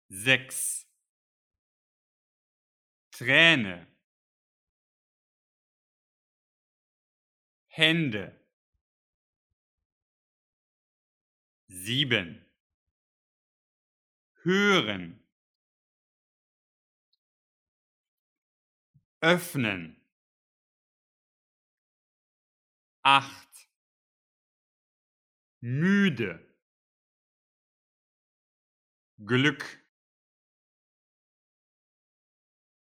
6 Träne Hände 7 hören öffnen 8 müde Glück